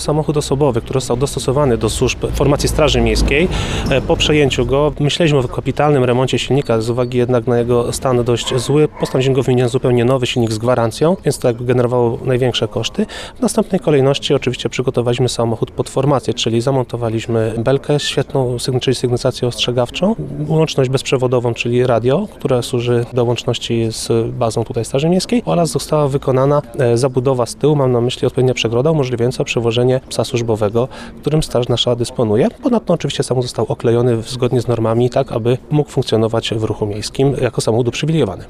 samochód osobowy, który został dostosowany do służb formacji Straży Miejskiej. Po przejęciu go myśleliśmy o kapitalnym remoncie silnika, z uwagi jednak na jego stan dość zły. Postanowiliśmy go wymienić zupełnie nowy silnik z gwarancją, więc to jakby generowało największe koszty. W następnej kolejności oczywiście przygotowaliśmy samochód pod formację, czyli zamontowaliśmy belkę świetną, czyli sygnalizację ostrzegawczą, łączność bezprzewodową, czyli radio, które służy do łączności z bazą tutaj Straży Miejskiej, oraz została wykonana zabudowa z tyłu, mam na myśli odpowiednia przegroda umożliwiająca przewożenie psa służbowego, którym straż nasza dysponuje. Ponadto oczywiście samochód został oklejony zgodnie z normami, tak aby mógł funkcjonować w ruchu miejskim jako samochód uprzywilejowany.